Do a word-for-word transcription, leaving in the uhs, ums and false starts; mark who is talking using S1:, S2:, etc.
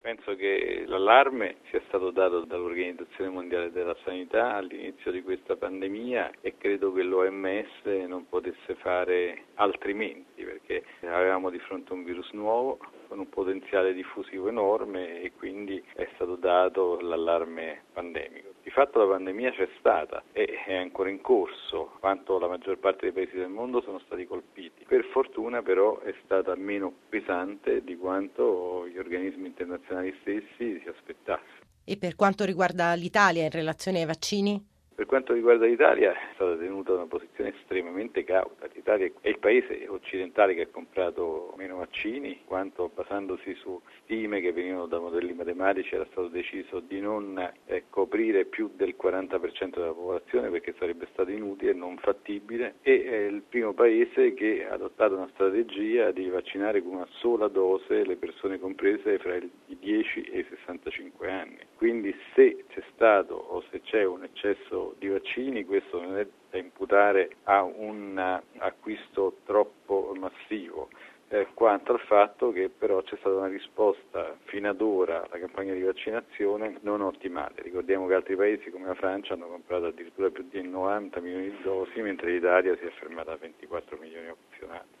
S1: Penso che l'allarme sia stato dato dall'Organizzazione Mondiale della Sanità all'inizio di questa pandemia e credo che l'O M S non potesse fare altrimenti, perché avevamo di fronte un virus nuovo con un potenziale diffusivo enorme e quindi è stato dato l'allarme pandemico. Di fatto la pandemia c'è stata e è ancora in corso, quanto la maggior parte dei paesi del mondo sono stati colpiti. Per fortuna però è stata meno pesante di quanto gli organismi internazionali stessi si aspettassero.
S2: E per quanto riguarda l'Italia in relazione ai vaccini?
S1: Per quanto riguarda l'Italia è stata tenuta una posizione estremamente cauta. L'Italia è il paese occidentale che ha comprato meno vaccini, quanto basandosi su stime che venivano da modelli matematici era stato deciso di non eh, coprire più del quaranta per cento della popolazione perché sarebbe stato inutile e non fattibile, e è il primo paese che ha adottato una strategia di vaccinare con una sola dose le persone comprese fra i dieci e i sessantacinque anni. Quindi se c'è stato o se c'è un eccesso di vaccini, questo non è da imputare a un acquisto troppo massivo, eh, quanto al fatto che però c'è stata una risposta fino ad ora alla campagna di vaccinazione non ottimale. Ricordiamo che altri paesi come la Francia hanno comprato addirittura più di novanta milioni di dosi, mentre l'Italia si è fermata a ventiquattro milioni opzionati.